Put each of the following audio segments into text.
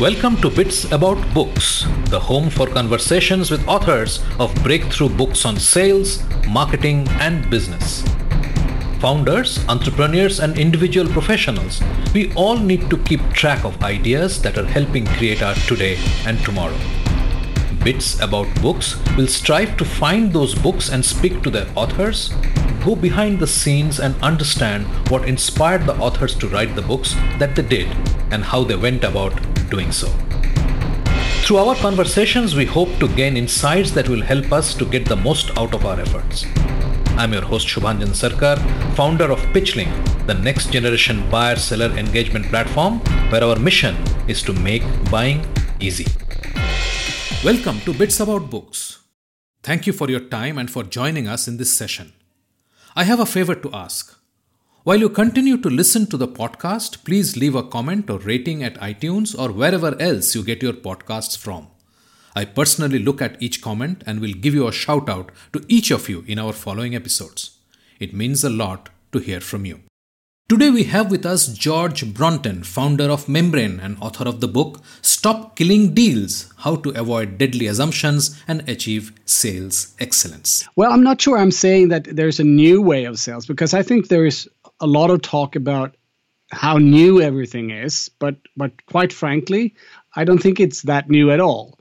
Welcome to Bits About Books, the home for conversations with authors of breakthrough books on sales, marketing, and business. Founders, entrepreneurs, and individual professionals, we all need to keep track of ideas that are helping create our today and tomorrow. Bits About Books will strive to find those books and speak to their authors, go behind the scenes and understand what inspired the authors to write the books that they did and how they went about doing so. Through our conversations, we hope to gain insights that will help us to get the most out of our efforts. I'm your host Shubhanjan Sarkar, founder of PitchLink, the next generation buyer-seller engagement platform where our mission is to make buying easy. Welcome to Bits About Books. Thank you for your time and for joining us in this session. I have a favor to ask. While you continue to listen to the podcast, please leave a comment or rating at iTunes or wherever else you get your podcasts from. I personally look at each comment and will give you a shout out to each of you in our following episodes. It means a lot to hear from you. Today we have with us George Bronten, founder of Membrane and author of the book Stop Killing Deals: How to Avoid Deadly Assumptions and Achieve Sales Excellence. Well, I'm not sure I'm saying that there's a new way of sales, because I think there's a lot of talk about how new everything is, but quite frankly, I don't think it's that new at all.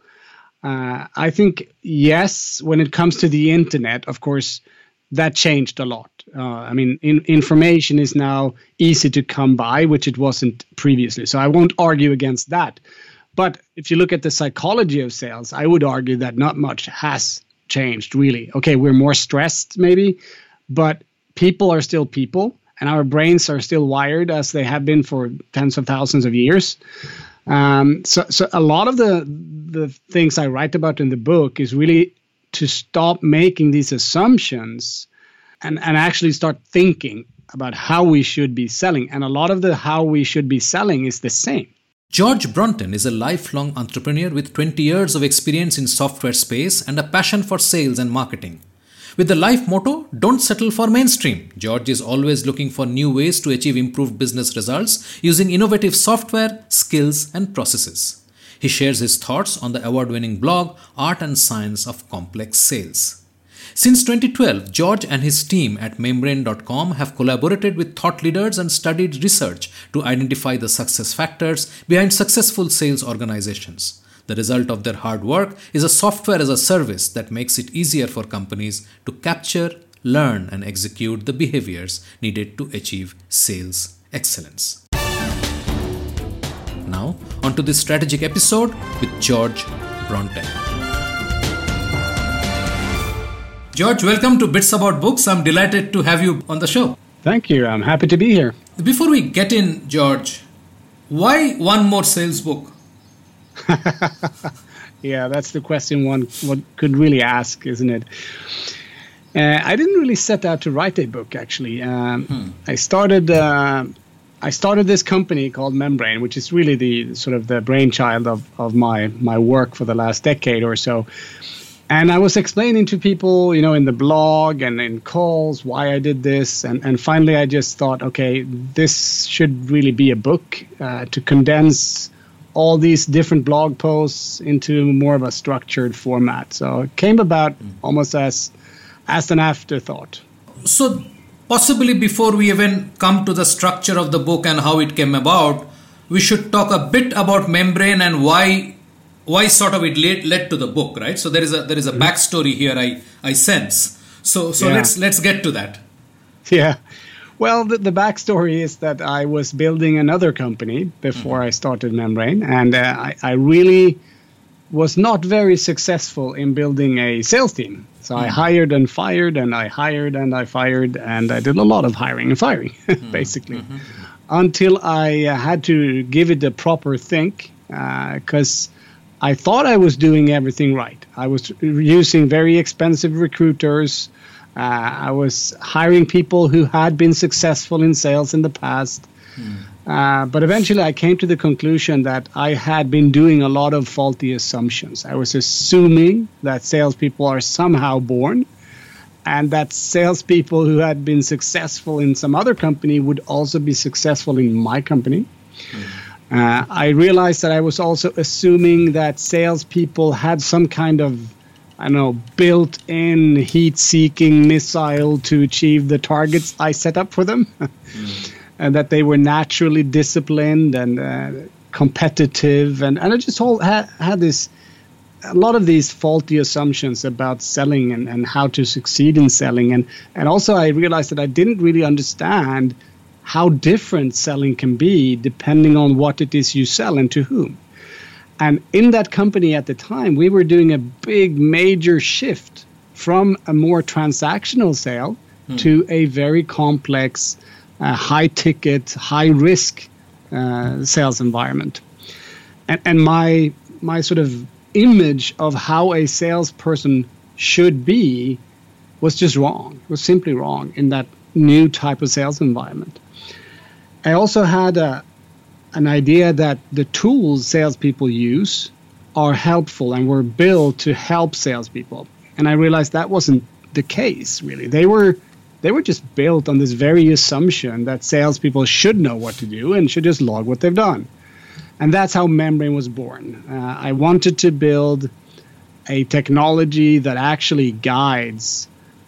I think, yes, when it comes to the internet, of course, that changed a lot. Information is now easy to come by, which it wasn't previously. So I won't argue against that. But if you look at the psychology of sales, I would argue that not much has changed, really. Okay, we're more stressed maybe, but people are still people, and our brains are still wired as they have been for tens of thousands of years. So a lot of the things I write about in the book is really to stop making these assumptions and actually start thinking about how we should be selling. And a lot of the how we should be selling is the same. George Bronten is a lifelong entrepreneur with 20 years of experience in software space and a passion for sales and marketing. With the life motto, don't settle for mainstream, George is always looking for new ways to achieve improved business results using innovative software, skills, and processes. He shares his thoughts on the award-winning blog, Art and Science of Complex Sales. Since 2012, George and his team at Membrane.com have collaborated with thought leaders and studied research to identify the success factors behind successful sales organizations. The result of their hard work is a software as a service that makes it easier for companies to capture, learn, and execute the behaviors needed to achieve sales excellence. Now, on to this strategic episode with George Bronten. George, welcome to Bits About Books. I'm delighted to have you on the show. Thank you. I'm happy to be here. Before we get in, George, why one more sales book? Yeah, that's the question one could really ask, isn't it? I didn't really set out to write a book, actually. I started this company called Membrane, which is really the sort of the brainchild of my work for the last decade or so. And I was explaining to people, in the blog and in calls why I did this. And finally, I just thought, okay, this should really be a book to condense all these different blog posts into more of a structured format. So it came about almost as an afterthought. So possibly before we even come to the structure of the book and how it came about, we should talk a bit about Membrane and why sort of it led to the book, right? So there is a backstory here I sense. So yeah. Let's get to that. Yeah. Well, the backstory is that I was building another company before I started Membrane, and I really was not very successful in building a sales team. So I hired and fired, and I hired and I fired, and I did a lot of hiring and firing, basically, until I had to give it a proper think, because I thought I was doing everything right. I was using very expensive recruiters. I was hiring people who had been successful in sales in the past. But eventually I came to the conclusion that I had been doing a lot of faulty assumptions. I was assuming that salespeople are somehow born, and that salespeople who had been successful in some other company would also be successful in my company. I realized that I was also assuming that salespeople had some kind of, I don't know, built-in heat-seeking missile to achieve the targets I set up for them, and that they were naturally disciplined and competitive, and I just had this, a lot of these faulty assumptions about selling and how to succeed in selling, and also I realized that I didn't really understand how different selling can be depending on what it is you sell and to whom. And in that company at the time, we were doing a big major shift from a more transactional sale to a very complex, high ticket, high risk sales environment. And my sort of image of how a salesperson should be was just wrong. It was simply wrong in that new type of sales environment. I also had an idea that the tools salespeople use are helpful and were built to help salespeople. And I realized that wasn't the case, really. They were just built on this very assumption that salespeople should know what to do and should just log what they've done. And that's how Membrane was born. I wanted to build a technology that actually guides,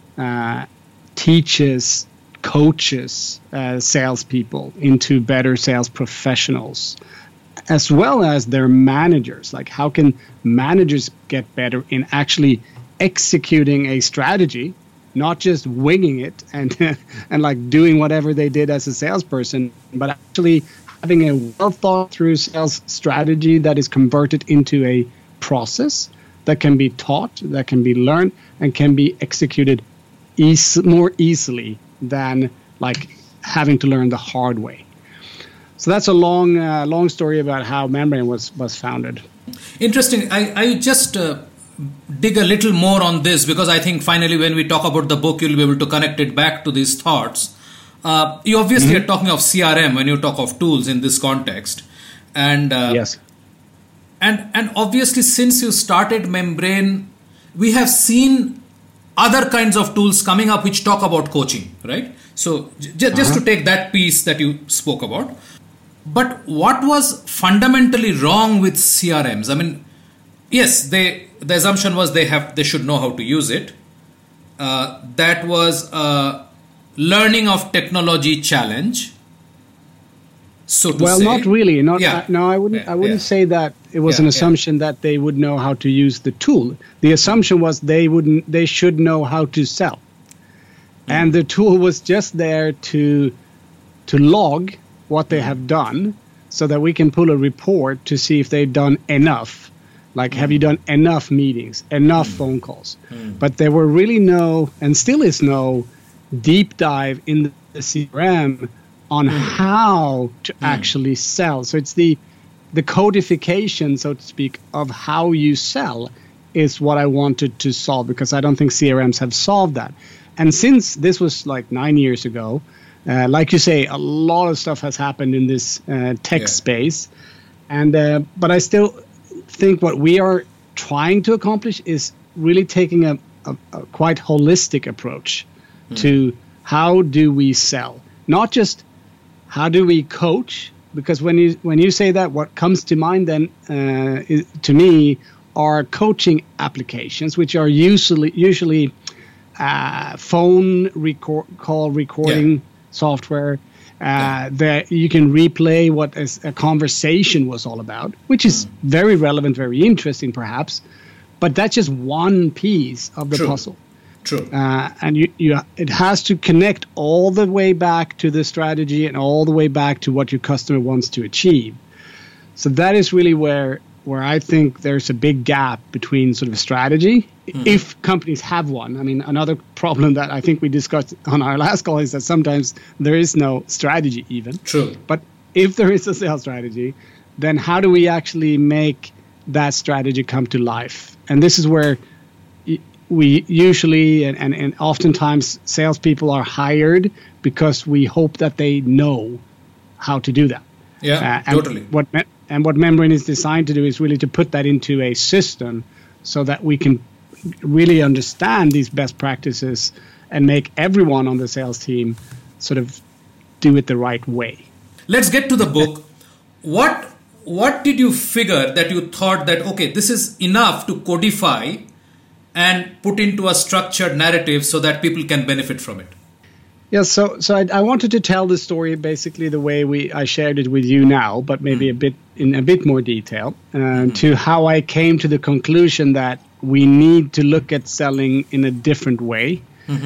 teaches, coaches salespeople into better sales professionals, as well as their managers. Like, how can managers get better in actually executing a strategy, not just winging it and and like doing whatever they did as a salesperson, but actually having a well thought through sales strategy that is converted into a process that can be taught, that can be learned, and can be executed more easily than like having to learn the hard way. So that's a long story about how Membrane was founded. Interesting. I just dig a little more on this, because I think finally when we talk about the book, you'll be able to connect it back to these thoughts. You obviously are talking of CRM when you talk of tools in this context. And yes. And obviously, since you started Membrane, we have seen other kinds of tools coming up which talk about coaching, right? So just to take that piece that you spoke about. But what was fundamentally wrong with CRMs? I mean, yes, the assumption was they should know how to use it. That was a learning of technology challenge. So to well, say, not really. No, I wouldn't say that it was an assumption that they would know how to use the tool. The assumption was they should know how to sell. And the tool was just there to log what they have done, so that we can pull a report to see if they've done enough. Like, have you done enough meetings, enough phone calls? But there were really no, and still is no, deep dive in the CRM on how to actually sell. So it's the codification, so to speak, of how you sell is what I wanted to solve, because I don't think CRMs have solved that. And since this was like 9 years ago, like you say, a lot of stuff has happened in this tech space. And but I still think what we are trying to accomplish is really taking a quite holistic approach to how do we sell, not just how do we coach. Because when you say that, what comes to mind then to me are coaching applications, which are usually phone call recording software that you can replay what a conversation was all about, which is very relevant, very interesting perhaps, but that's just one piece of the puzzle. True. And it has to connect all the way back to the strategy and all the way back to what your customer wants to achieve. So that is really where I think there's a big gap between sort of strategy, if companies have one. I mean, another problem that I think we discussed on our last call is that sometimes there is no strategy even. True. But if there is a sales strategy, then how do we actually make that strategy come to life? And this is where we usually and oftentimes salespeople are hired because we hope that they know how to do that. Yeah, totally. What Membrane is designed to do is really to put that into a system so that we can really understand these best practices and make everyone on the sales team sort of do it the right way. Let's get to the book. What what did you figure that you thought that, okay, this is enough to codify and put into a structured narrative so that people can benefit from it? Yeah, so I wanted to tell the story basically the way I shared it with you now, but maybe in a bit more detail, to how I came to the conclusion that we need to look at selling in a different way.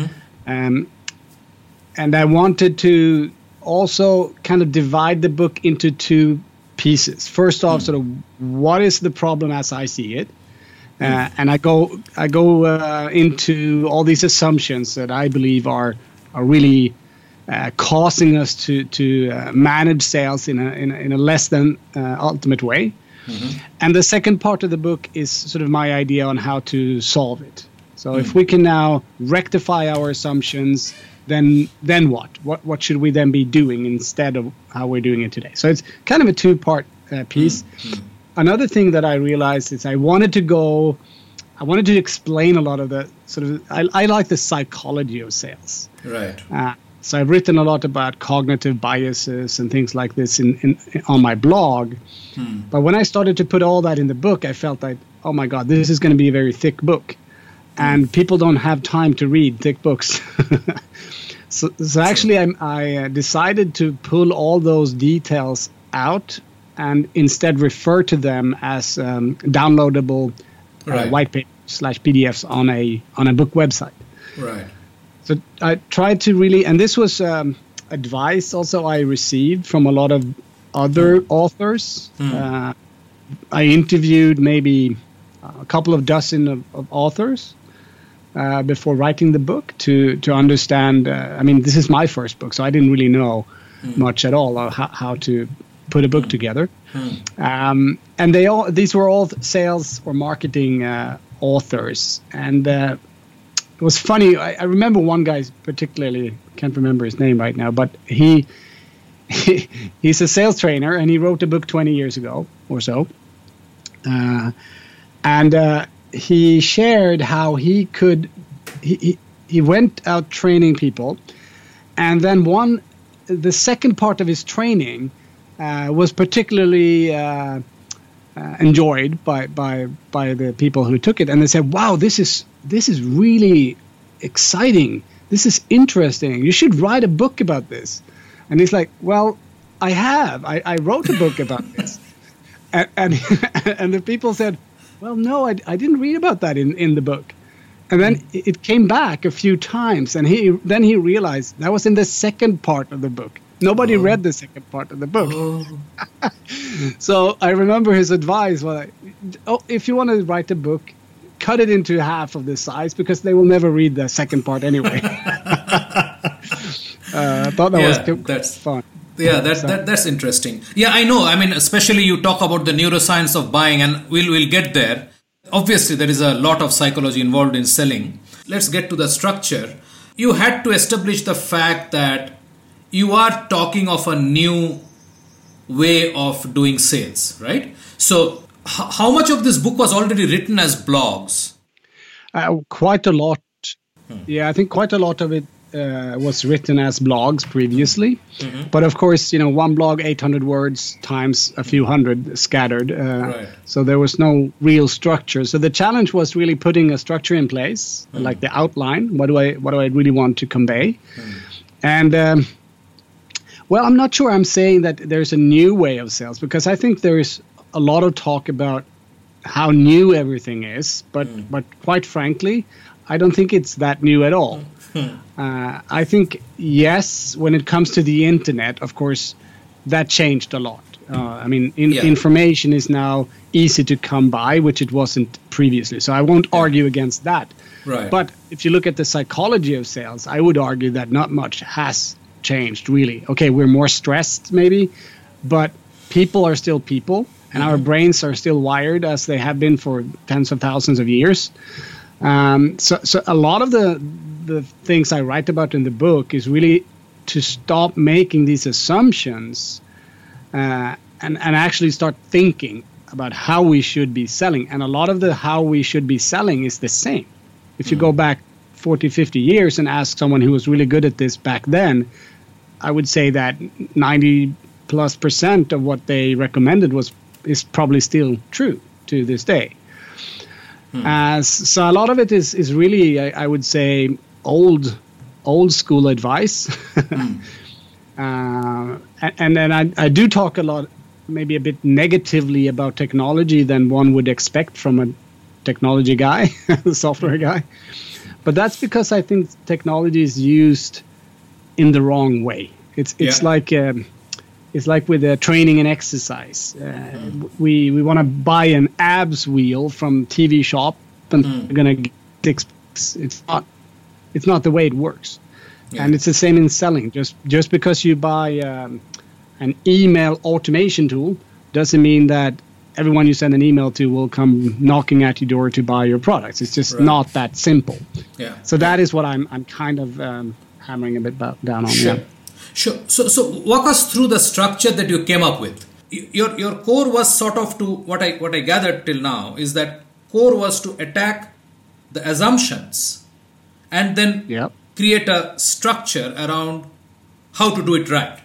And I wanted to also kind of divide the book into two pieces. First off, sort of what is the problem as I see it, and I go into all these assumptions that I believe are really causing us to manage sales in a less than ultimate way. And the second part of the book is sort of my idea on how to solve it. So if we can now rectify our assumptions, then what? What should we then be doing instead of how we're doing it today? So it's kind of a two-part piece. Another thing that I realized is I wanted to explain a lot of the sort of, I like the psychology of sales. Right. So I've written a lot about cognitive biases and things like this on my blog. But when I started to put all that in the book, I felt like, oh my God, this is going to be a very thick book. And people don't have time to read thick books. So actually, I decided to pull all those details out and instead refer to them as downloadable white paper /PDFs on a book website. Right. So I tried to really, and this was advice also I received from a lot of other authors. I interviewed maybe a couple of dozen of authors before writing the book to understand. I mean, this is my first book, so I didn't really know much at all of how to put a book together. And these were all sales or marketing authors. And it was funny. I remember one guy particularly, can't remember his name right now, but he's a sales trainer, and he wrote a book 20 years ago or so. And he shared how he went out training people, and then the second part of his training was particularly enjoyed by the people who took it, and they said, "Wow, this is really exciting. This is interesting. You should write a book about this." And he's like, "Well, I wrote a book about this," and the people said, "Well, no, I didn't read about that in the book." And then it came back a few times, and then he realized that was in the second part of the book. Nobody read the second part of the book. So I remember his advice was, if you want to write a book, cut it into half of the size, because they will never read the second part anyway. I thought that's fun. Yeah, that's interesting. Yeah, I know. I mean, especially you talk about the neuroscience of buying, and we'll get there. Obviously, there is a lot of psychology involved in selling. Let's get to the structure. You had to establish the fact that you are talking of a new way of doing sales, right? So how much of this book was already written as blogs? Quite a lot. Yeah, I think quite a lot of it was written as blogs previously. But of course, one blog, 800 words times a few hundred scattered. Right. So there was no real structure. So the challenge was really putting a structure in place, like the outline. What do I really want to convey? And well, I'm not sure I'm saying that there's a new way of sales, because I think there is a lot of talk about how new everything is. But quite frankly, I don't think it's that new at all. I think, yes, when it comes to the internet, of course, that changed a lot. I mean, information is now easy to come by, which it wasn't previously. So I won't argue against that. Right. But if you look at the psychology of sales, I would argue that not much has changed, really. Okay, we're more stressed, maybe, but people are still people, and our brains are still wired as they have been for tens of thousands of years. So a lot of the things I write about in the book is really to stop making these assumptions and actually start thinking about how we should be selling. And a lot of the how we should be selling is the same. If you go back 40, 50 years and ask someone who was really good at this back then, I would say that 90+% of what they recommended was is probably still true to this day. So a lot of it is really, I would say, old school advice. And then I do talk a lot, maybe a bit negatively about technology than one would expect from a technology guy, a software guy. But that's because I think technology is used in the wrong way. It's like with training and exercise. We want to buy an abs wheel from TV shop and we're gonna get 6 packs. It's not the way it works. Yeah. And it's the same in selling. Just because you buy an email automation tool doesn't mean that everyone you send an email to will come knocking at your door to buy your products. It's just not that simple. Yeah. So that is what I'm kind of hammering a bit down on. Sure. Yeah. Sure. So walk us through the structure that you came up with. Your core was sort of, to what I gathered till now, is that core was to attack the assumptions and then create a structure around how to do it right.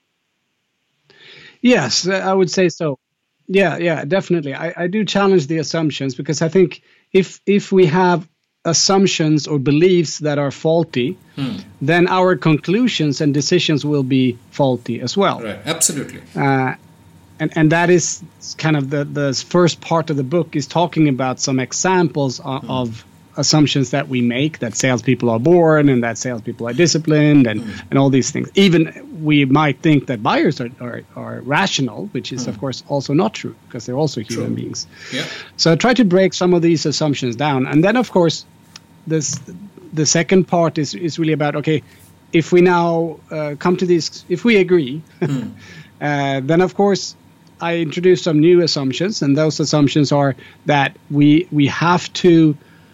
Yes, I would say so. Yeah, definitely. I do challenge the assumptions, because I think if we have assumptions or beliefs that are faulty, then our conclusions and decisions will be faulty as well. Right, absolutely. And that is kind of the first part of the book, is talking about some examples of assumptions that we make, that salespeople are born and that salespeople are disciplined and all these things. Even we might think that buyers are rational, which is of course also not true, because they're also human beings. Yeah. So I try to break some of these assumptions down. And then of course the second part is really about, okay, if we now come to this, if we agree, then of course I introduce some new assumptions, and those assumptions are that we have to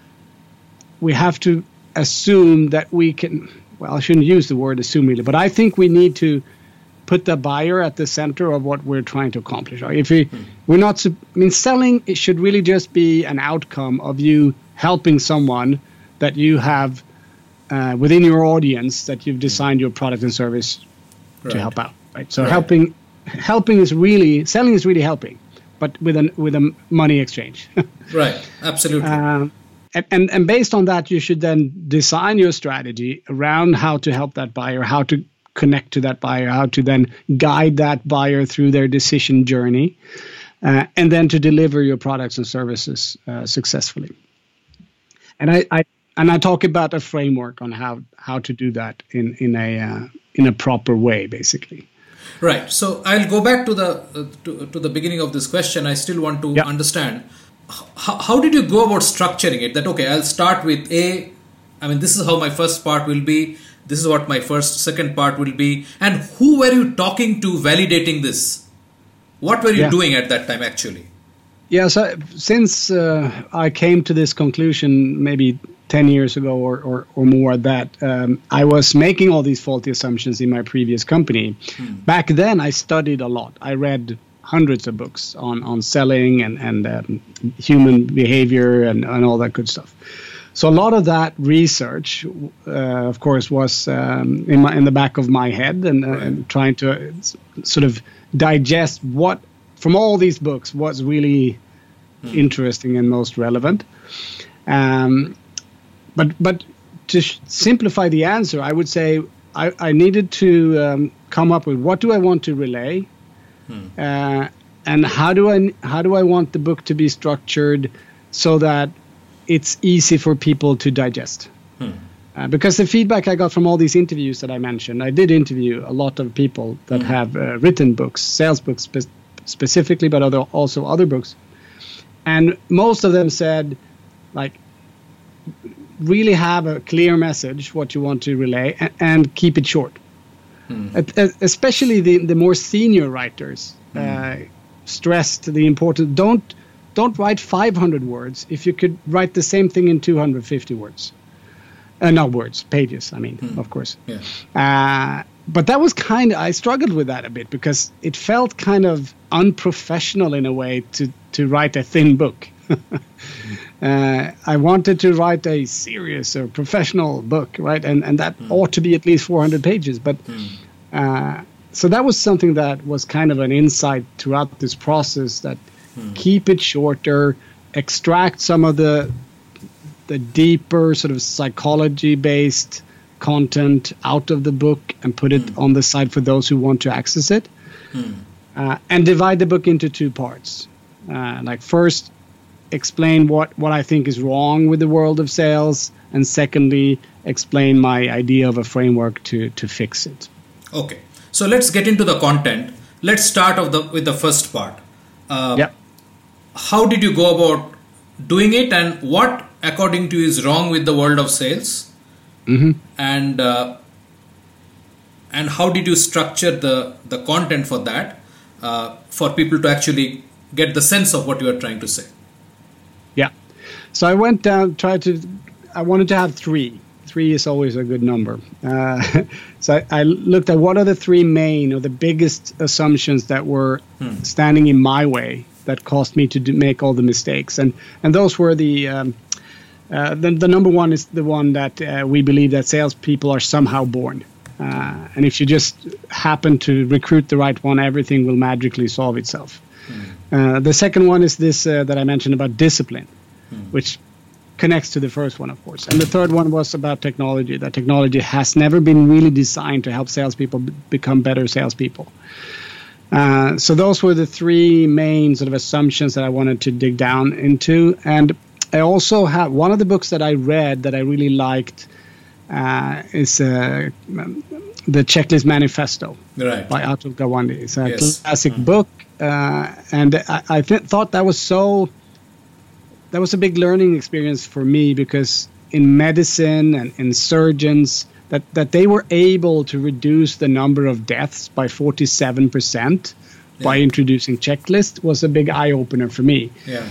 assume that we can, well, I shouldn't use the word assume really, but I think we need to put the buyer at the center of what we're trying to accomplish. If we're not, selling, it should really just be an outcome of you helping someone that you have within your audience, that you've designed your product and service to help out, right? So helping is really, selling is really helping, but with a money exchange. Right, absolutely. And based on that, you should then design your strategy around how to help that buyer, how to connect to that buyer, how to then guide that buyer through their decision journey, and then to deliver your products and services successfully. And I talk about a framework on how to do that in a proper way, basically. Right. So I'll go back to the beginning of this question. I still want to understand. How did you go about structuring it? That, okay, I'll start with this is how my first part will be. This is what my second part will be. And who were you talking to validating this? What were you doing at that time, actually? Yeah, so since I came to this conclusion maybe 10 years ago or more, that I was making all these faulty assumptions in my previous company. Back then, I studied a lot. I read hundreds of books on selling and human behavior and all that good stuff. So a lot of that research, of course, was in the back of my head, and trying to sort of digest what from all these books was really interesting and most relevant. But to simplify the answer, I would say I needed to come up with, what do I want to relay? And how do I want the book to be structured so that it's easy for people to digest? Because the feedback I got from all these interviews that I mentioned, I did interview a lot of people that have written books, sales books specifically, but also other books. And most of them said, like, really have a clear message, what you want to relay, and keep it short. Especially the more senior writers stressed the importance. Don't write 500 words if you could write the same thing in 250 words. Not words, pages, of course. Yeah. But that was I struggled with that a bit, because it felt kind of unprofessional in a way to write a thin book. I wanted to write a serious or professional book, right? And that ought to be at least 400 pages. But so that was something that was kind of an insight throughout this process, that keep it shorter, extract some of the deeper sort of psychology-based content out of the book and put it on the side for those who want to access it, and divide the book into two parts. Like first, explain what I think is wrong with the world of sales, and secondly, explain my idea of a framework to fix it. Okay, so let's get into the content. Let's start with the first part. How did you go about doing it, and what, according to you, is wrong with the world of sales? And how did you structure the content for that, for people to actually get the sense of what you are trying to say? Yeah. So I went down, I wanted to have three. Three is always a good number. So I looked at what are the three main or the biggest assumptions that were standing in my way that caused me to make all the mistakes. And those were the number one is the one that we believe that salespeople are somehow born. And if you just happen to recruit the right one, everything will magically solve itself. The second one is this that I mentioned about discipline, which connects to the first one, of course. And the third one was about technology, that technology has never been really designed to help salespeople become better salespeople. So those were the three main sort of assumptions that I wanted to dig down into. And I also have one of the books that I read that I really liked is the Checklist Manifesto by Atul Gawande. It's a classic book, and I thought that was a big learning experience for me, because in medicine and in surgeons that they were able to reduce the number of deaths by 47% by introducing checklists was a big eye opener for me.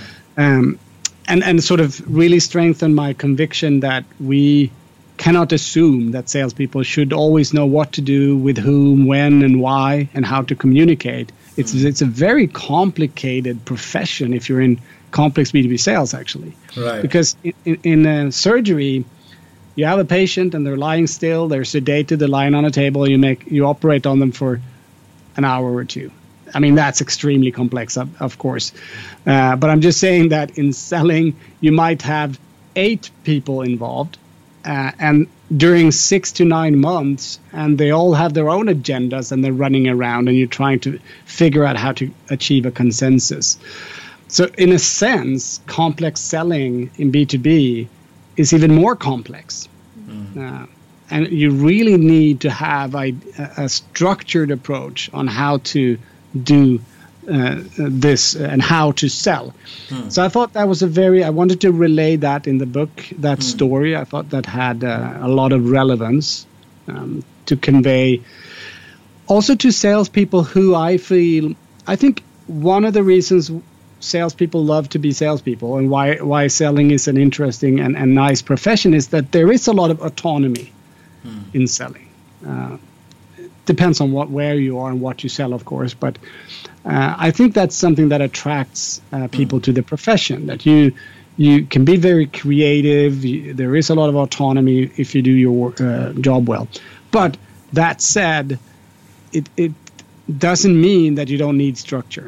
And sort of really strengthened my conviction that we cannot assume that salespeople should always know what to do, with whom, when, and why, and how to communicate. It's a very complicated profession if you're in complex B2B sales, actually. Right. Because in surgery, you have a patient and they're lying still, they're sedated, they're lying on a table, you operate on them for an hour or two. I mean, that's extremely complex, of course. But I'm just saying that in selling, you might have 8 people involved, and during 6 to 9 months, and they all have their own agendas and they're running around, and you're trying to figure out how to achieve a consensus. So in a sense, complex selling in B2B is even more complex. And you really need to have a structured approach on how to do this and how to sell. So I thought that was I wanted to relay that in the book, that story. I thought that had a lot of relevance to convey also to salespeople who I think one of the reasons salespeople love to be salespeople and why selling is an interesting and nice profession is that there is a lot of autonomy in selling. Depends on where you are and what you sell, of course, but I think that's something that attracts people to the profession, that you can be very creative. There is a lot of autonomy if you do your job well. But that said, it doesn't mean that you don't need structure.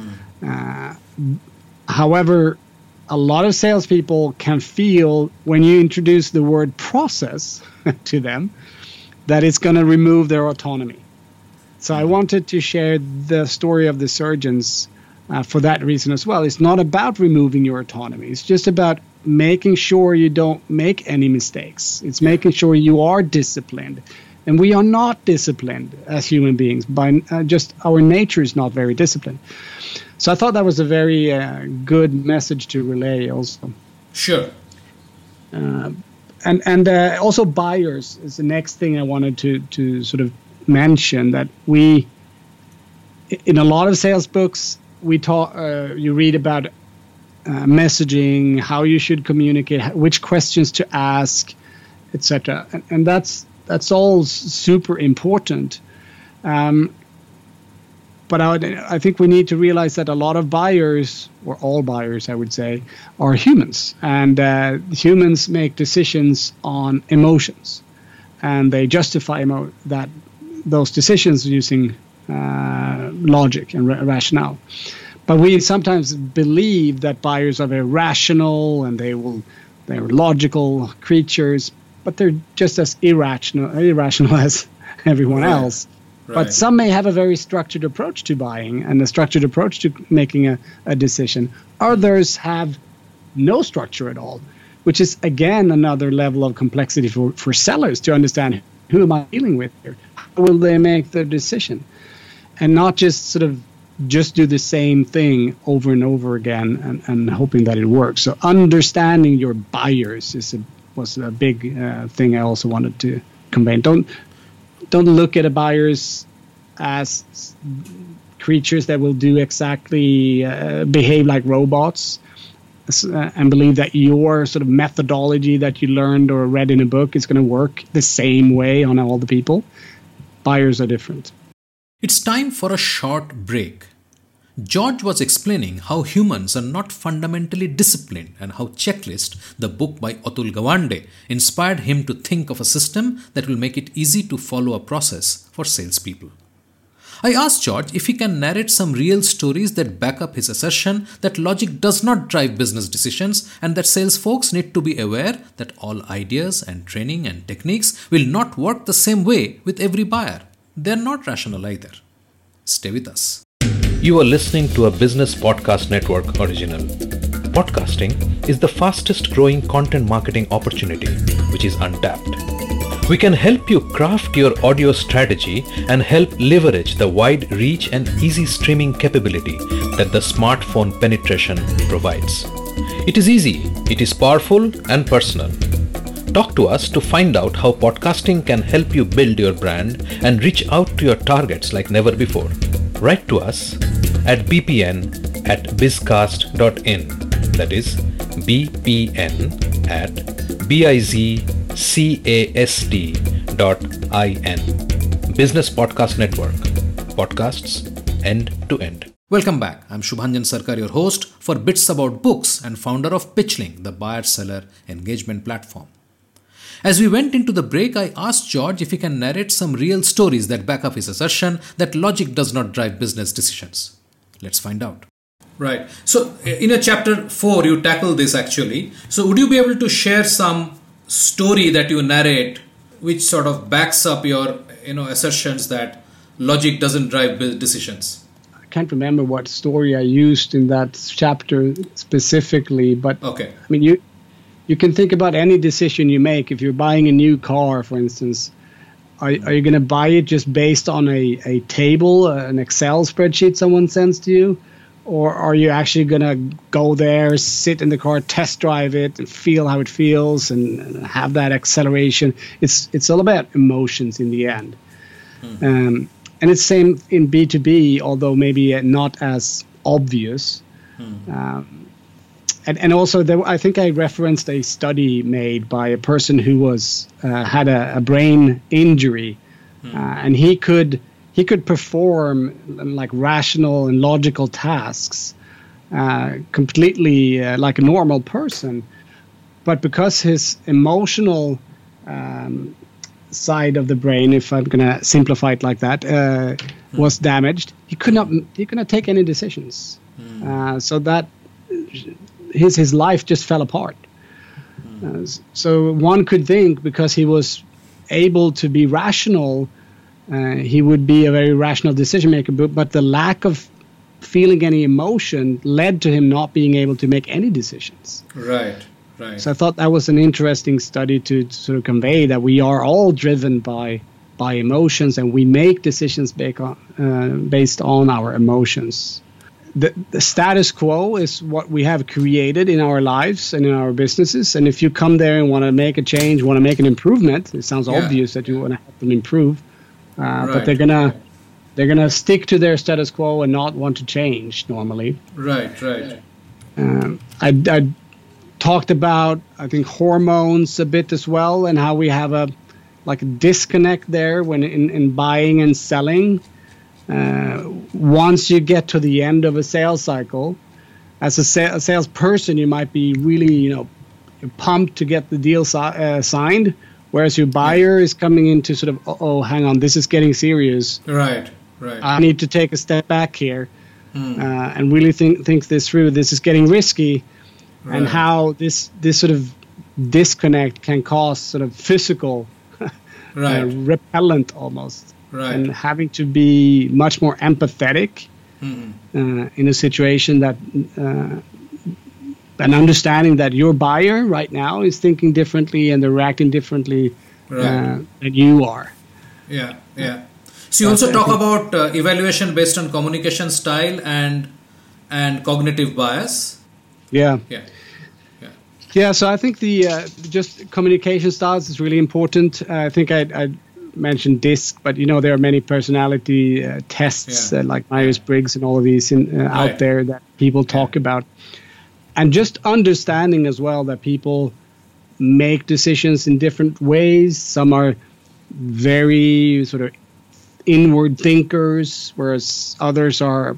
However, a lot of salespeople can feel when you introduce the word process to them that it's going to remove their autonomy. So I wanted to share the story of the surgeons for that reason as well. It's not about removing your autonomy. It's just about making sure you don't make any mistakes. It's making sure you are disciplined. And we are not disciplined as human beings. By just our nature is not very disciplined. So I thought that was a very good message to relay also. Sure. And also buyers is the next thing I wanted to sort of mention, that we, in a lot of sales books, we talk. You read about messaging, how you should communicate, which questions to ask, etc. And that's all super important. But I think we need to realize that a lot of buyers, or all buyers, I would say, are humans. And humans make decisions on emotions. And they justify those decisions using logic and rationale. But we sometimes believe that buyers are very rational and they're logical creatures, but they're just as irrational as everyone else. Right. But some may have a very structured approach to buying and a structured approach to making a decision. Others have no structure at all, which is, again, another level of complexity for sellers to understand, who am I dealing with here? How will they make their decision? And not just sort of just do the same thing over and over again and hoping that it works. So understanding your buyers was a big thing I also wanted to convey. Don't look at buyers as creatures that will do exactly behave like robots and believe that your sort of methodology that you learned or read in a book is going to work the same way on all the people. Buyers are different. It's time for a short break. George was explaining how humans are not fundamentally disciplined and how Checklist, the book by Atul Gawande, inspired him to think of a system that will make it easy to follow a process for salespeople. I asked George if he can narrate some real stories that back up his assertion that logic does not drive business decisions and that sales folks need to be aware that all ideas and training and techniques will not work the same way with every buyer. They're not rational either. Stay with us. You are listening to a Business Podcast Network original. Podcasting is the fastest growing content marketing opportunity, which is untapped. We can help you craft your audio strategy and help leverage the wide reach and easy streaming capability that the smartphone penetration provides. It is easy, it is powerful and personal. Talk to us to find out how podcasting can help you build your brand and reach out to your targets like never before. Write to us at bpn@bizcast.in. That is bpn@bizcast.in. Business Podcast Network. Podcasts end to end. Welcome back. I'm Shubhanjan Sarkar, your host for Bits About Books and founder of Pitchling, the buyer-seller engagement platform. As we went into the break, I asked George if he can narrate some real stories that back up his assertion that logic does not drive business decisions. Let's find out. Right. So in a chapter 4, you tackle this actually. So would you be able to share some story that you narrate which sort of backs up your assertions that logic doesn't drive decisions? I can't remember what story I used in that chapter specifically, but okay. I mean, you can think about any decision you make. If you're buying a new car, for instance, are you going to buy it just based on a table, an Excel spreadsheet someone sends to you? Or are you actually going to go there, sit in the car, test drive it, and feel how it feels and have that acceleration? It's all about emotions in the end. And it's same in B2B, although maybe not as obvious. And also, I think I referenced a study made by a person who was had a brain injury, and he could perform like rational and logical tasks completely like a normal person, but because his emotional side of the brain, if I'm going to simplify it like that, was damaged, he could not take any decisions. So that his life just fell apart. So one could think because he was able to be rational, he would be a very rational decision maker, but the lack of feeling any emotion led to him not being able to make any decisions. Right. So I thought that was an interesting study to sort of convey that we are all driven by emotions, and we make decisions based on our emotions. The status quo is what we have created in our lives and in our businesses. And if you come there and want to make a change, want to make an improvement, it sounds obvious that you want to help them improve. But they're gonna stick to their status quo and not want to change normally. Right. I talked about, I think, hormones a bit as well, and how we have a disconnect there when in buying and selling. Once you get to the end of a sales cycle, as a salesperson, you might be really, pumped to get the deal signed, whereas your buyer is coming into sort of, hang on, this is getting serious. Right. Right. I need to take a step back here and really think this through. This is getting risky, and how this sort of disconnect can cause sort of physical repellent almost, and having to be much more empathetic in a situation that and understanding that your buyer right now is thinking differently and they're reacting differently than you are. Yeah. So you also talk about evaluation based on communication style and cognitive bias. Yeah. So I think the just communication styles is really important. I think I mentioned DISC, but there are many personality tests like Myers-Briggs and all of these out there that people talk about. And just understanding as well that people make decisions in different ways. Some are very sort of inward thinkers, whereas others are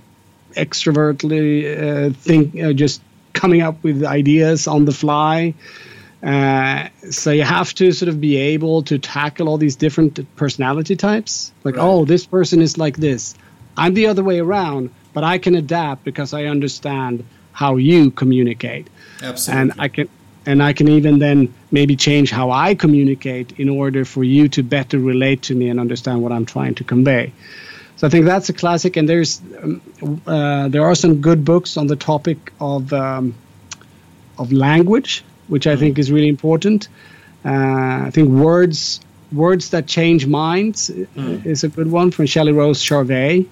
extrovertly just coming up with ideas on the fly. So you have to sort of be able to tackle all these different personality types. Like, this person is like this. I'm the other way around, but I can adapt because I understand how you communicate. Absolutely. And I can even then maybe change how I communicate in order for you to better relate to me and understand what I'm trying to convey. So I think that's a classic. And there are some good books on the topic of language, which I think is really important. I think words that change minds is a good one from Shelley Rose Charvet.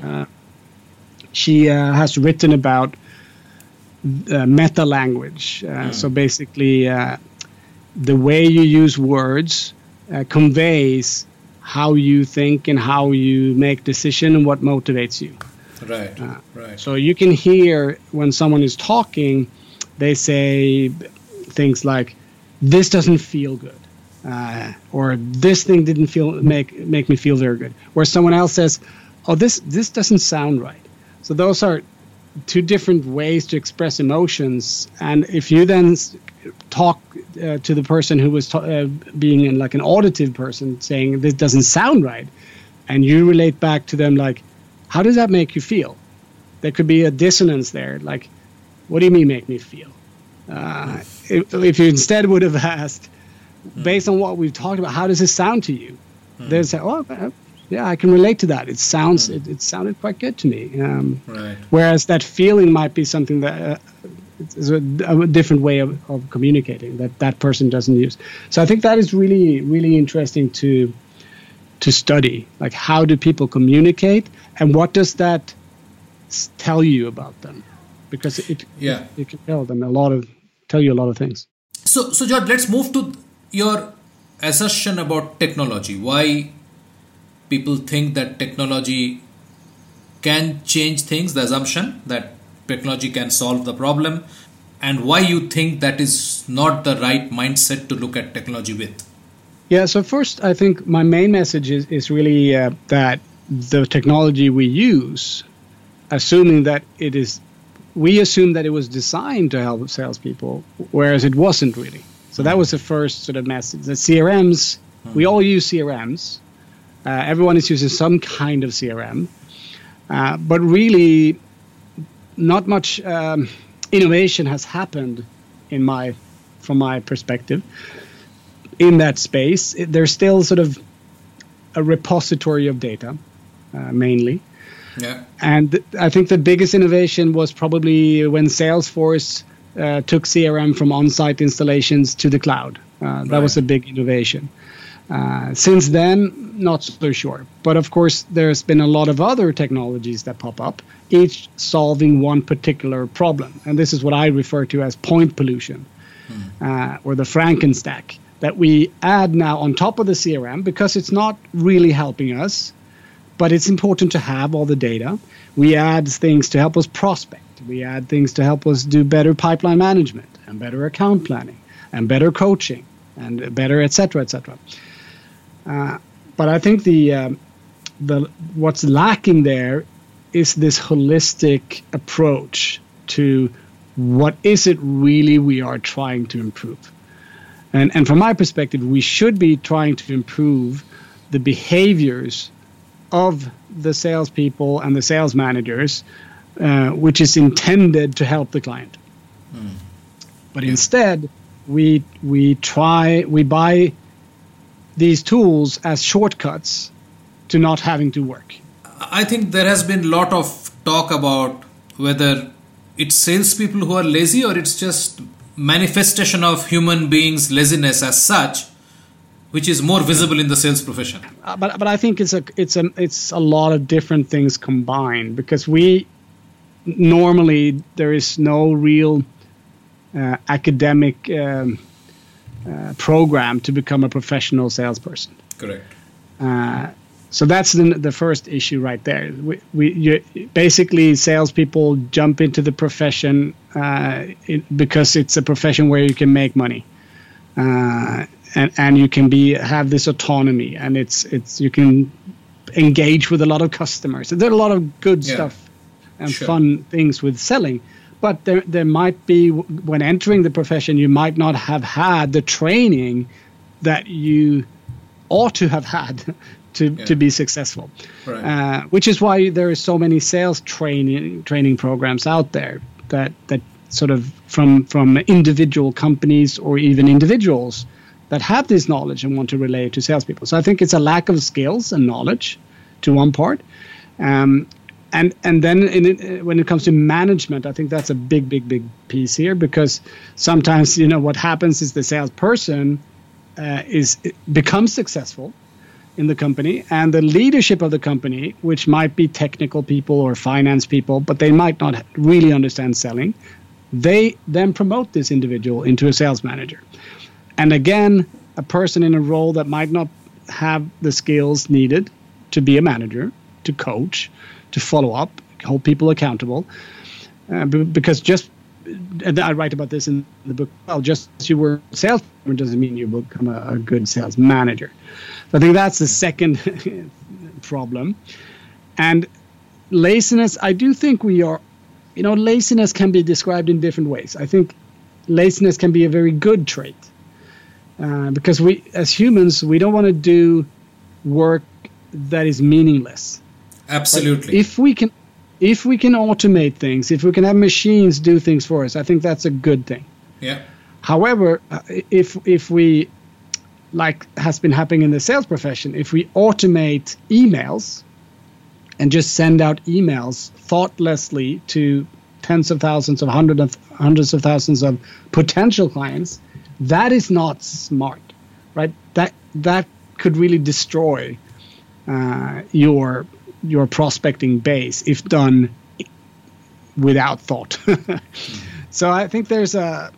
She has written about meta language. So basically, the way you use words conveys how you think and how you make decision and what motivates you. Right. So you can hear when someone is talking, they say things like, "This doesn't feel good," or "This thing didn't make me feel very good." Or someone else says, "Oh, this doesn't sound right." So those are two different ways to express emotions. And if you then talk to the person who was being like an auditive person saying this doesn't sound right, and you relate back to them like, how does that make you feel? There could be a dissonance there. Like, what do you mean make me feel? If you instead would have asked, based on what we've talked about, how does this sound to you? They'd say, yeah, I can relate to that. It sounded quite good to me. Whereas that feeling might be something that is a different way of communicating that person doesn't use. So I think that is really, really interesting to study. Like, how do people communicate, and what does that tell you about them? Because it can tell you a lot of things. So George, let's move to your assertion about technology. Why people think that technology can change things, the assumption that technology can solve the problem, and why you think that is not the right mindset to look at technology with. Yeah, so first, I think my main message is really that the technology we use, we assume that it was designed to help salespeople, whereas it wasn't really. So that was the first sort of message. The CRMs, we all use CRMs. Everyone is using some kind of CRM, but really not much innovation has happened from my perspective in that space. There's still sort of a repository of data, mainly. Yeah. And I think the biggest innovation was probably when Salesforce took CRM from on-site installations to the cloud. That was a big innovation. Since then, not so sure. But of course, there's been a lot of other technologies that pop up, each solving one particular problem. And this is what I refer to as point pollution, or the Frankenstack, that we add now on top of the CRM because it's not really helping us, but it's important to have all the data. We add things to help us prospect. We add things to help us do better pipeline management and better account planning and better coaching and better, et cetera, et cetera. But I think the what's lacking there is this holistic approach to what is it really we are trying to improve. And from my perspective, we should be trying to improve the behaviors of the salespeople and the sales managers, which is intended to help the client. But instead, we buy these tools as shortcuts to not having to work. I think there has been a lot of talk about whether it's salespeople who are lazy or it's just manifestation of human beings' laziness as such, which is more visible in the sales profession. But I think it's a lot of different things combined, because we normally there is no real academic program to become a professional salesperson. Correct. So that's the first issue right there. Basically, salespeople jump into the profession because it's a profession where you can make money, and you can have this autonomy, and you can engage with a lot of customers. So there are a lot of good stuff and fun things with selling. But there might be, when entering the profession, you might not have had the training that you ought to have had to be successful. Right. Which is why there are so many sales training programs out there that sort of from individual companies or even individuals that have this knowledge and want to relay it to salespeople. So I think it's a lack of skills and knowledge to one part. And then when it comes to management, I think that's a big piece here, because sometimes, what happens is the salesperson becomes successful in the company, and the leadership of the company, which might be technical people or finance people, but they might not really understand selling, they then promote this individual into a sales manager. And again, a person in a role that might not have the skills needed to be a manager, to coach, to follow up, hold people accountable, because and I write about this in the book. Well, just as you were a salesman doesn't mean you become a good sales manager. So I think that's the second problem. And laziness, I do think laziness can be described in different ways. I think laziness can be a very good trait, because we, as humans, we don't want to do work that is meaningless. Absolutely. But if we can automate things, if we can have machines do things for us, I think that's a good thing. Yeah. However, if we, like has been happening in the sales profession, if we automate emails and just send out emails thoughtlessly to tens of thousands of hundreds of thousands of potential clients, that is not smart, right? That could really destroy your prospecting base if done without thought. So I think there's a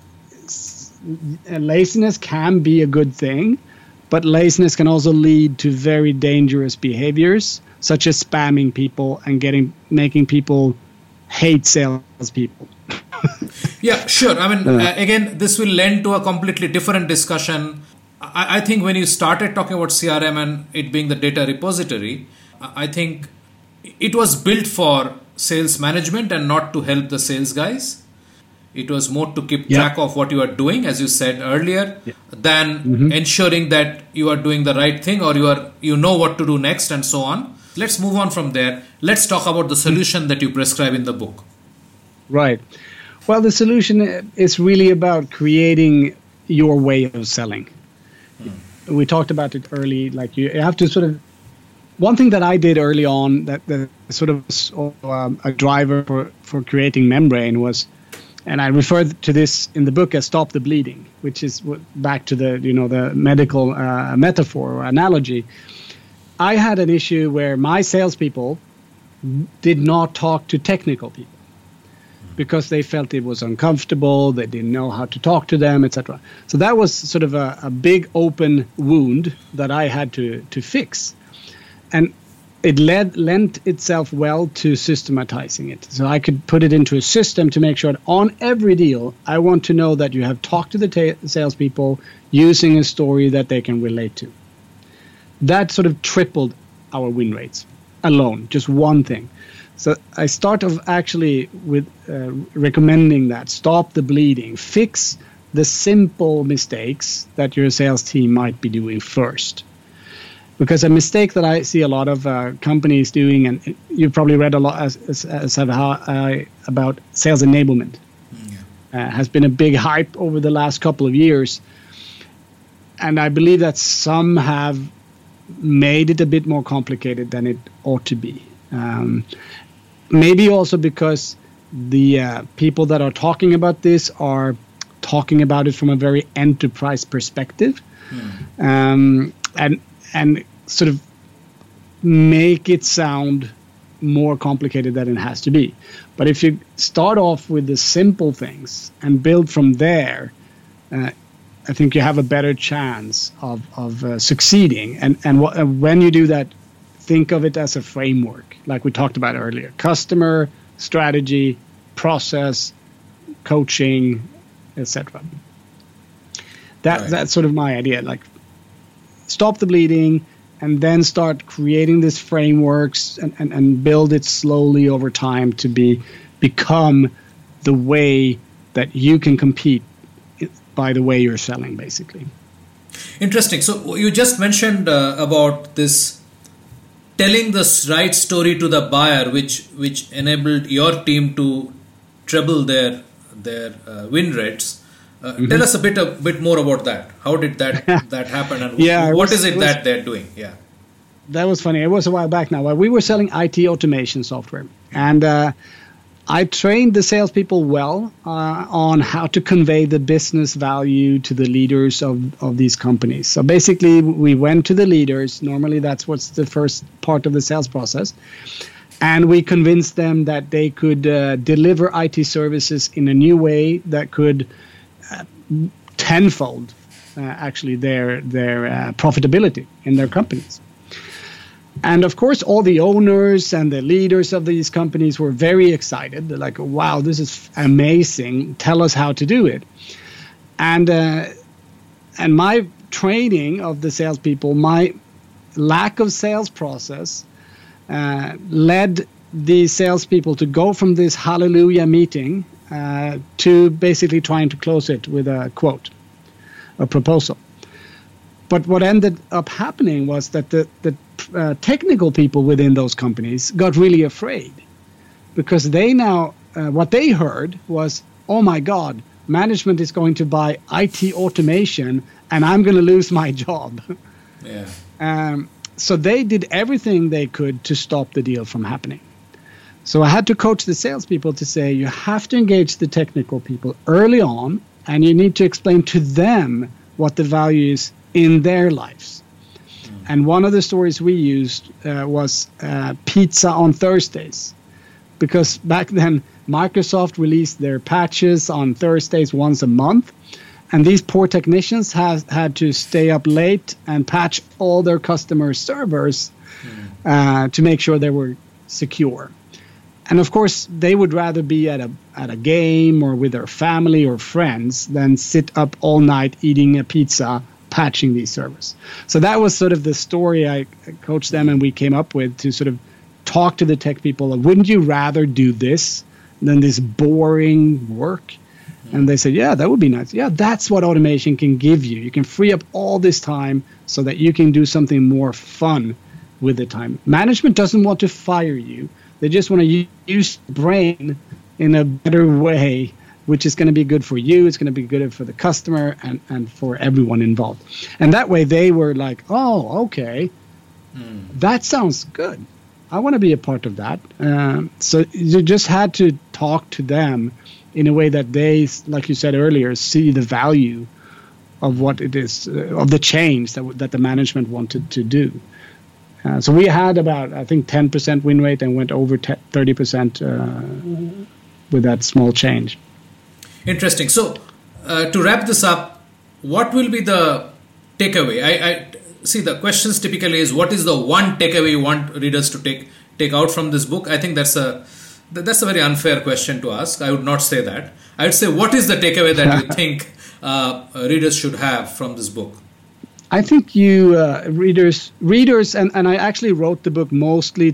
laziness can be a good thing, but laziness can also lead to very dangerous behaviors, such as spamming people and making people hate salespeople. Yeah, sure. I mean, again, this will lend to a completely different discussion. I think when you started talking about CRM and it being the data repository, I think it was built for sales management and not to help the sales guys. It was more to keep track of what you are doing, as you said earlier, than ensuring that you are doing the right thing or you know what to do next and so on. Let's move on from there. Let's talk about the solution that you prescribe in the book. Right. Well, the solution is really about creating your way of selling. We talked about it early, like you have to sort of, one thing that I did early on that sort of a driver for creating Membrane was, and I referred to this in the book as stop the bleeding, which is back to the medical metaphor or analogy. I had an issue where my salespeople did not talk to technical people because they felt it was uncomfortable, they didn't know how to talk to them, etc. So that was sort of a big open wound that I had to fix. And it lent itself well to systematizing it. So I could put it into a system to make sure that on every deal, I want to know that you have talked to the salespeople using a story that they can relate to. That sort of tripled our win rates alone, just one thing. So I start off actually with recommending that stop the bleeding, fix the simple mistakes that your sales team might be doing first. Because a mistake that I see a lot of companies doing, and you've probably read a lot as have I, about sales enablement, has been a big hype over the last couple of years. And I believe that some have made it a bit more complicated than it ought to be. Maybe also because the people that are talking about this are talking about it from a very enterprise perspective, and sort of make it sound more complicated than it has to be. But if you start off with the simple things and build from there, I think you have a better chance of succeeding. And when you do that, think of it as a framework, like we talked about earlier: customer, strategy, process, coaching, etc. That's sort of my idea. Like, stop the bleeding, and then start creating these frameworks and build it slowly over time to become the way that you can compete by the way you're selling, basically. Interesting. So you just mentioned about this telling the right story to the buyer, which enabled your team to treble their win rates. Tell us a bit more about that. How did that happen, and what is it that they're doing? Yeah, that was funny. It was a while back now. We were selling IT automation software, and I trained the salespeople well on how to convey the business value to the leaders of these companies. So basically, we went to the leaders. Normally, that's what's the first part of the sales process. And we convinced them that they could deliver IT services in a new way that could tenfold actually their profitability in their companies. And of course, all the owners and the leaders of these companies were very excited. They're like, wow, this is amazing. Tell us how to do it. And my training of the salespeople, my lack of sales process led the salespeople to go from this hallelujah meeting to basically trying to close it with a quote, a proposal. But what ended up happening was that the technical people within those companies got really afraid, because they now, what they heard was, oh my God, management is going to buy IT automation and I'm going to lose my job. Yeah. So they did everything they could to stop the deal from happening. So I had to coach the salespeople to say, you have to engage the technical people early on, and you need to explain to them what the value is in their lives. And one of the stories we used was pizza on Thursdays, because back then Microsoft released their patches on Thursdays once a month, and these poor technicians had to stay up late and patch all their customer servers to make sure they were secure. And of course, they would rather be at a game or with their family or friends than sit up all night eating a pizza, patching these servers. So that was sort of the story I coached them and we came up with to sort of talk to the tech people. Wouldn't you rather do this than this boring work? And they said, yeah, that would be nice. Yeah, that's what automation can give you. You can free up all this time so that you can do something more fun with the time. Management doesn't want to fire you. They just want to use the brain in a better way, which is going to be good for you. It's going to be good for the customer and for everyone involved. And that way they were like, oh, okay, that sounds good. I want to be a part of that. So you just had to talk to them in a way that they, like you said earlier, see the value of what it is, of the change that the management wanted to do. So we had about, I think, 10% win rate and went over 30% with that small change. Interesting. So to wrap this up, what will be the takeaway? I see the questions typically is, what is the one takeaway you want readers to take out from this book? I think that's a very unfair question to ask. I would not say that. I would say, what is the takeaway that you think readers should have from this book? I think you readers, and I actually wrote the book mostly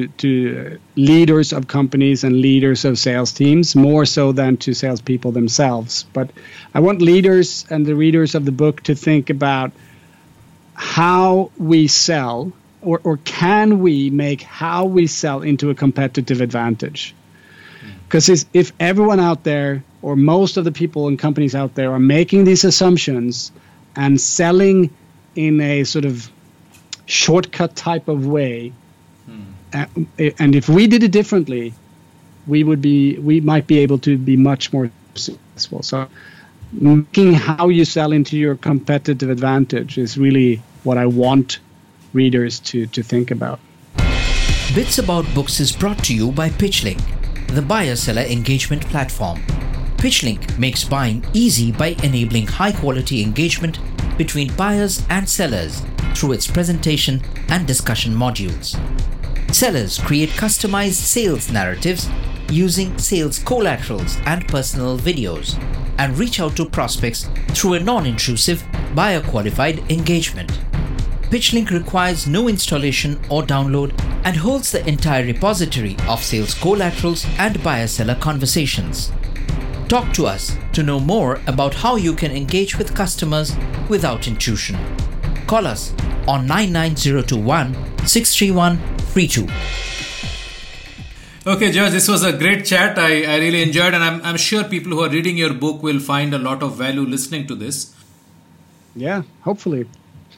to leaders of companies and leaders of sales teams, more so than to salespeople themselves. But I want leaders and the readers of the book to think about how we sell, or can we make how we sell into a competitive advantage? Because if everyone out there, or most of the people and companies out there, are making these assumptions and selling in a sort of shortcut type of way, and if we did it differently, we might be able to be much more successful. So making how you sell into your competitive advantage is really what I want readers to think about. Bits About Books is brought to you by PitchLink, the buyer-seller engagement platform. PitchLink makes buying easy by enabling high-quality engagement between buyers and sellers through its presentation and discussion modules. Sellers create customized sales narratives using sales collaterals and personal videos, and reach out to prospects through a non-intrusive, buyer-qualified engagement. PitchLink requires no installation or download and holds the entire repository of sales collaterals and buyer-seller conversations. Talk to us to know more about how you can engage with customers without intrusion. Call us on 99021 631 32. Okay, George, this was a great chat. I really enjoyed, and I'm sure people who are reading your book will find a lot of value listening to this. Yeah, hopefully.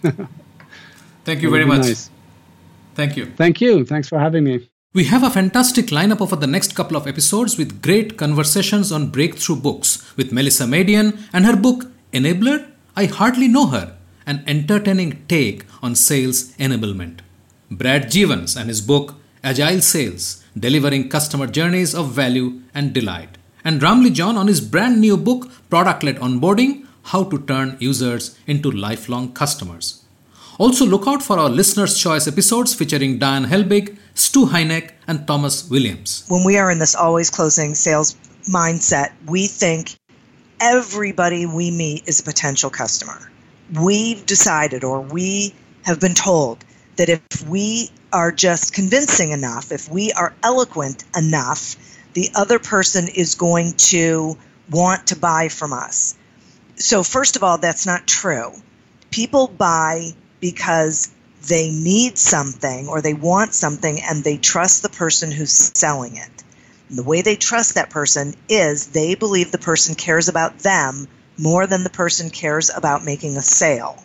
Thank you very much. Nice. Thank you. Thank you. Thanks for having me. We have a fantastic lineup over the next couple of episodes with great conversations on breakthrough books with Melissa Madian and her book, Enabler? I Hardly Know Her, an entertaining take on sales enablement. Brad Jevons and his book, Agile Sales, Delivering Customer Journeys of Value and Delight. And Ramli John on his brand new book, Product-Led Onboarding, How to Turn Users into Lifelong Customers. Also look out for our Listener's Choice episodes featuring Diane Helbig, Stu Hynek, and Thomas Williams. When we are in this always closing sales mindset, we think everybody we meet is a potential customer. We've decided, or we have been told, that if we are just convincing enough, if we are eloquent enough, the other person is going to want to buy from us. So first of all, that's not true. People buy because they need something or they want something and they trust the person who's selling it. And the way they trust that person is they believe the person cares about them more than the person cares about making a sale.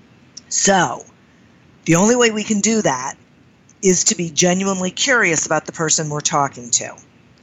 So the only way we can do that is to be genuinely curious about the person we're talking to.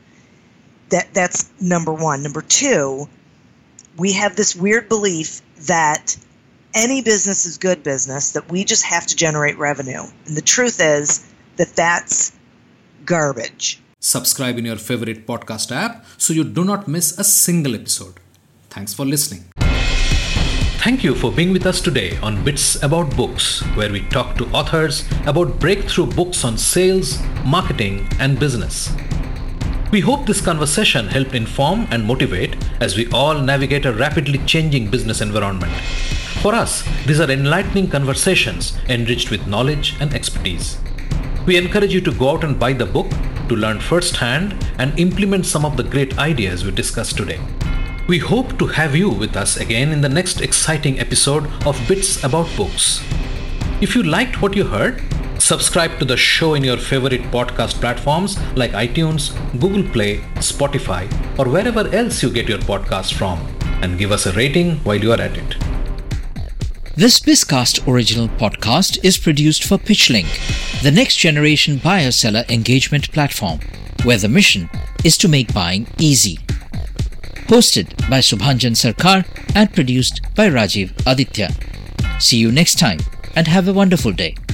That's number one. Number two, we have this weird belief that any business is good business, that we just have to generate revenue. And the truth is that that's garbage. Subscribe in your favorite podcast app so you do not miss a single episode. Thanks for listening. Thank you for being with us today on Bits About Books, where we talk to authors about breakthrough books on sales, marketing, and business. We hope this conversation helped inform and motivate as we all navigate a rapidly changing business environment. For us, these are enlightening conversations enriched with knowledge and expertise. We encourage you to go out and buy the book to learn firsthand and implement some of the great ideas we discussed today. We hope to have you with us again in the next exciting episode of Bits About Books. If you liked what you heard, subscribe to the show in your favorite podcast platforms like iTunes, Google Play, Spotify, or wherever else you get your podcasts from, and give us a rating while you are at it. This Bizcast original podcast is produced for PitchLink, the next generation buyer-seller engagement platform, where the mission is to make buying easy. Hosted by Subhanjan Sarkar and produced by Rajiv Aditya. See you next time and have a wonderful day.